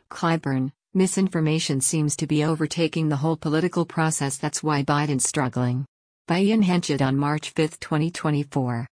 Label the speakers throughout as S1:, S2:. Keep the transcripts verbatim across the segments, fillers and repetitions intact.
S1: Clyburn, misinformation seems to be overtaking the whole political process. That's why Biden's struggling. By Ian Hanchett on March fifth, twenty twenty-four.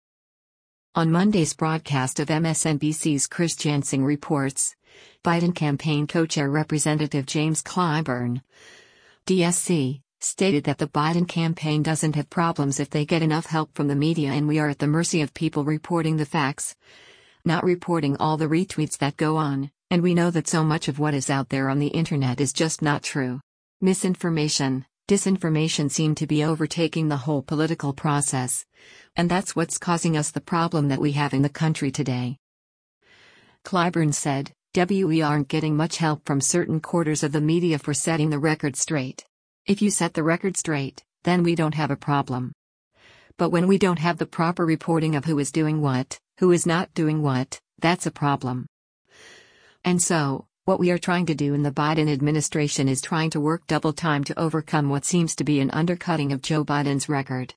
S1: On Monday's broadcast of M S N B C's Chris Jansing reports, Biden campaign co-chair Representative James Clyburn, D S C, stated that the Biden campaign doesn't have problems if they get enough help from the media, and we are at the mercy of people reporting the facts, not reporting all the retweets that go on, and we know that so much of what is out there on the internet is just not true. Misinformation, disinformation seem to be overtaking the whole political process, and that's what's causing us the problem that we have in the country today. Clyburn said, "We aren't getting much help from certain quarters of the media for setting the record straight. If you set the record straight, then we don't have a problem. But when we don't have the proper reporting of who is doing what, who is not doing what, that's a problem. And so, what we are trying to do in the Biden administration is trying to work double time to overcome what seems to be an undercutting of Joe Biden's record.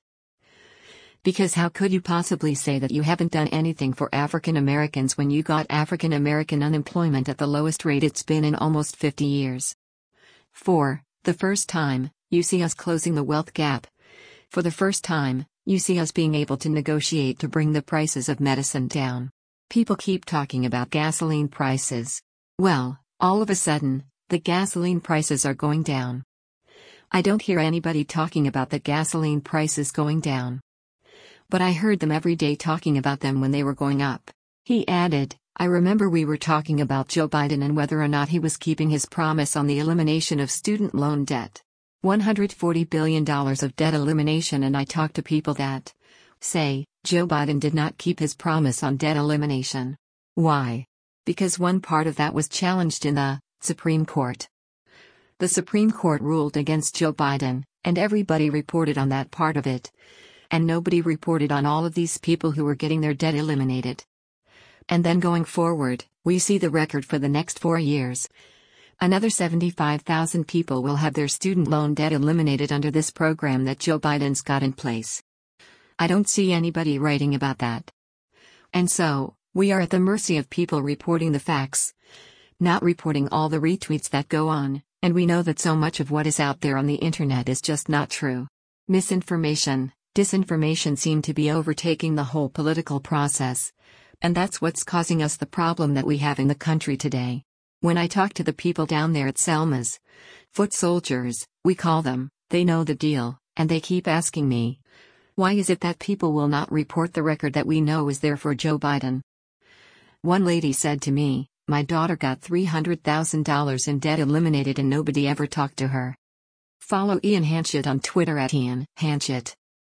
S1: Because how could you possibly say that you haven't done anything for African Americans when you got African American unemployment at the lowest rate it's been in almost fifty years? For the first time, you see us closing the wealth gap. For the first time, you see us being able to negotiate to bring the prices of medicine down. People keep talking about gasoline prices. Well, all of a sudden, the gasoline prices are going down. I don't hear anybody talking about the gasoline prices going down. But I heard them every day talking about them when they were going up." He added, "I remember we were talking about Joe Biden and whether or not he was keeping his promise on the elimination of student loan debt. one hundred forty billion dollars of debt elimination, and I talked to people that say Joe Biden did not keep his promise on debt elimination. Why? Because one part of that was challenged in the Supreme Court. The Supreme Court ruled against Joe Biden, and everybody reported on that part of it. And nobody reported on all of these people who were getting their debt eliminated. And then going forward, we see the record for the next four years. Another seventy-five thousand people will have their student loan debt eliminated under this program that Joe Biden's got in place. I don't see anybody writing about that. And so, we are at the mercy of people reporting the facts, not reporting all the retweets that go on, and we know that so much of what is out there on the internet is just not true. Misinformation, disinformation seem to be overtaking the whole political process, and that's what's causing us the problem that we have in the country today. When I talk to the people down there at Selma's, foot soldiers, we call them, they know the deal, and they keep asking me, why is it that people will not report the record that we know is there for Joe Biden? One lady said to me, my daughter got three hundred thousand dollars in debt eliminated and nobody ever talked to her." Follow Ian Hanchett on Twitter at Ian Hanchett.